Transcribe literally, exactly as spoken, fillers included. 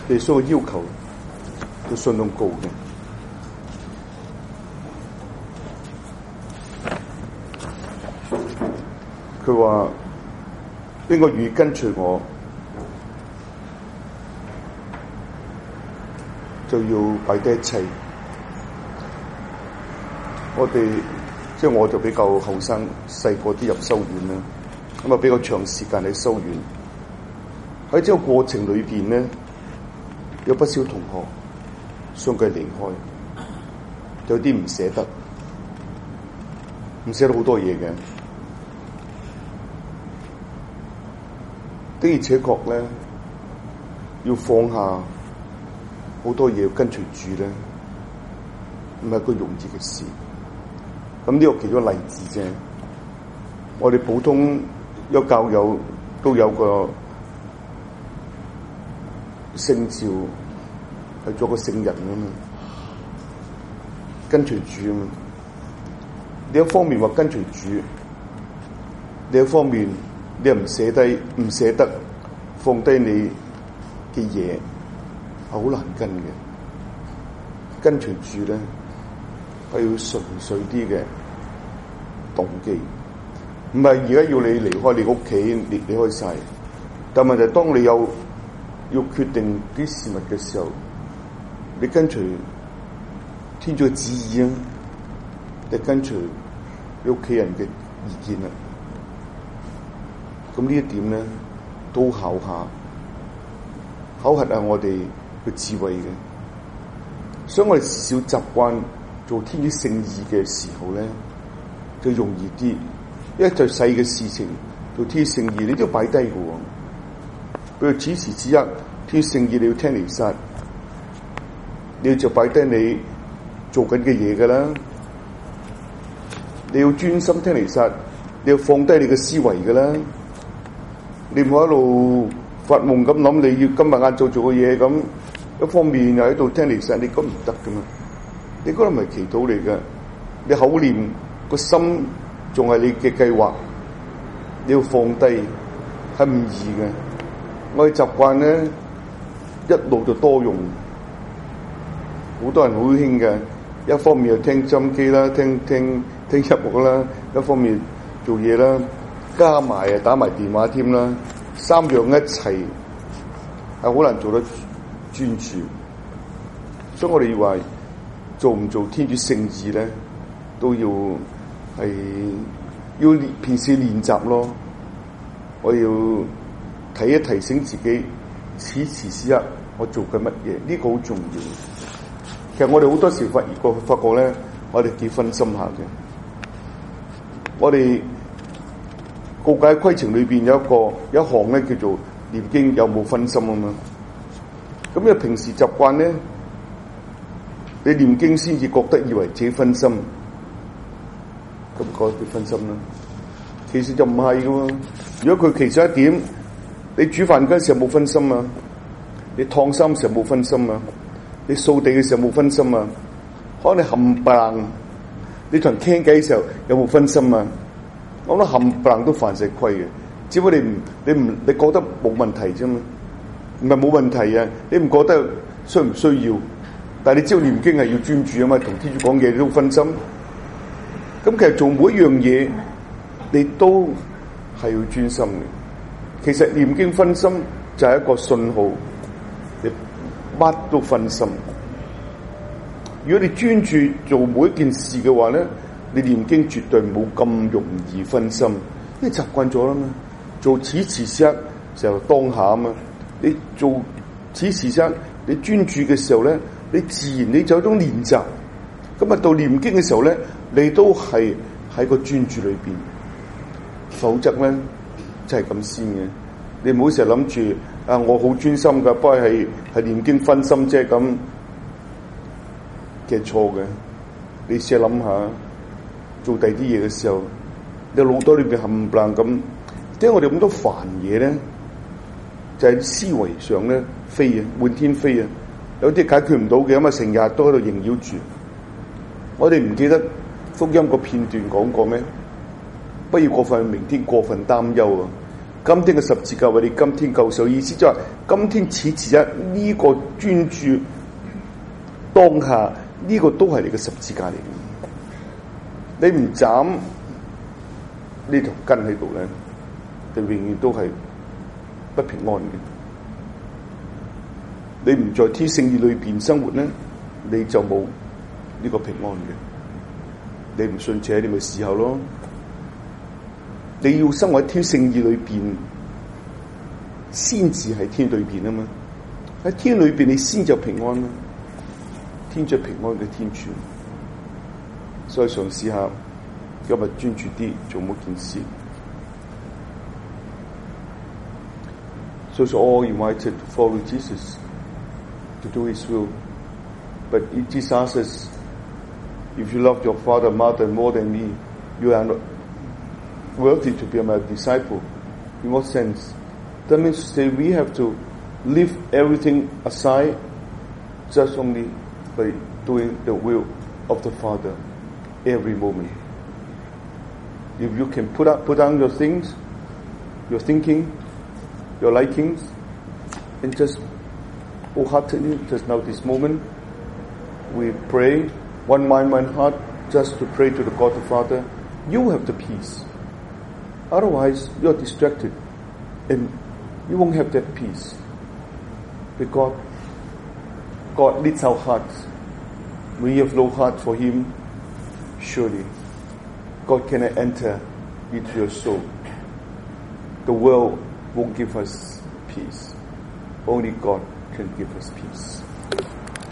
耶穌嘅要求都相當高嘅。佢話邊個願意跟隨我，就要擺低一切。我哋即係我就比較後生，細個啲入修院啦，咁啊比較長時間喺修院。喺呢個過程裏邊咧，有不少同學相繼離開，有啲唔捨得，唔捨得好多嘢嘅。的而且確咧，要放下好多嘢，要跟隨主咧，唔係個容易嘅事。咁呢個其中一個例子啫。我哋普通有教友都有個聖召，係做個聖人啊嘛，跟隨主啊嘛。另一方面話跟隨主，另一方面你又唔捨低，唔捨得放低你嘅嘢，係好難跟嘅。跟隨主咧，係要純粹啲嘅動機，唔係而家要你離開你屋企，離離開晒。但問題當你有要決定啲事物嘅時候，你跟隨天主嘅旨意啊，你跟隨你屋企人嘅意見啊。咁呢一點咧，都考下考核下我哋嘅智慧嘅。所以我哋少習慣做天主聖意嘅時候咧，就容易啲。因為最細嘅事情做天主聖意，你都要擺低嘅喎。譬如此時此刻，天主聖意你要聽彌撒，你要就擺低你做緊嘅嘢㗎啦。你要專心聽彌撒，你要放低你嘅思維㗎啦。你唔好一路發夢咁諗，你要今日晏晝做嘅嘢咁，一方面又喺度聽彌撒，你咁唔得噶嘛？你嗰度唔係祈禱嚟㗎，你口念個心仲係你嘅計劃，你要放低係唔易嘅。我哋習慣咧一路就多用，好多人好興嘅，一方面又聽針機啦，聽聽聽音樂啦，一方面做嘢啦。加埋啊，打埋電話添啦，三樣一齊係好難做得專注。所以我哋話做唔做天主聖意咧，都要係要平時練習咯。我要提一提醒自己，此時此刻我做緊乜嘢？呢個好重要。其實我哋好多時發覺發覺咧，我哋幾分心下嘅。我哋告解規程裏邊有一個有一項咧叫做念經有冇分心啊嘛。咁你平時習慣咧，你念經先至覺得以為自己分心，咁嗰啲分心啦。其實就唔係噶喎。如果佢其實一點，你煮飯嗰陣時候冇分心啊，你燙衫嘅時候冇分心啊，你掃地嘅時候冇分心啊，可能你冚唪唥，你同人傾偈嘅時候有冇分心啊？我諗冚唪唥都犯食規嘅，只不過你唔你唔你覺得冇問題啫嘛，唔係冇問題啊！你唔覺得需唔需要？但係你知道念經係要專注啊嘛，同天主講嘢你都分心。咁其實做每一樣嘢，你都係要專心嘅。其實念經分心就係一個信號，你乜都分心。如果你專注做每一件事嘅話咧，你念經絕對冇咁容易分心，因為習慣咗啦嘛。做此時此刻就當下啊嘛。你做此時此刻，你專注嘅時候咧，你自然你就有一種練習。咁啊，到念經嘅時候咧，你都係喺個專注裏邊。否則咧，真係咁先嘅。你唔好成日諗住啊，我好專心噶，不過係係念經分心啫咁嘅錯嘅。你試下諗下。做第啲嘢嘅時候，你腦袋裏邊冚唪唥咁，點解我哋咁多煩嘢咧？就係、是、思維上咧飛啊，滿天飛啊，有啲解決唔到嘅，咁啊成日都喺度縈繞住。我哋唔記得福音個片段講過咩？不要過分明天過分擔憂啊！ 今天嘅十字架為你今天救贖，意思就係今天此時一呢個專注當下呢、這個都係你嘅十字架嚟嘅。你唔斬呢條根喺度咧，你永遠都係不平安嘅。你唔在天聖義裏邊生活咧，你就冇呢個平安嘅。你唔信邪，你咪試下咯。你要生活喺天聖義裏邊，先至喺天裏邊啊嘛。喺天裏邊，你先就平安啦。天着平安嘅天主，所以嘗試下今日專注啲做每件事。So it's all invited to follow Jesus, to do His will. But Jesus asks, if you love your father, mother more than me, you are not worthy to be my disciple. In what sense? That means to say we have to leave everything aside just only by doing the will of the Father every moment. If you can put up, put down your things, your thinking, your likings, and just wholeheartedly, just now this moment, we pray, one mind, one heart, just to pray to the God the Father, you have the peace. Otherwise, you're distracted, and you won't have that peace. Because God leads our hearts. We have no heart for Him, surely God cannot enter into your soul. The world won't give us peace. Only God can give us peace.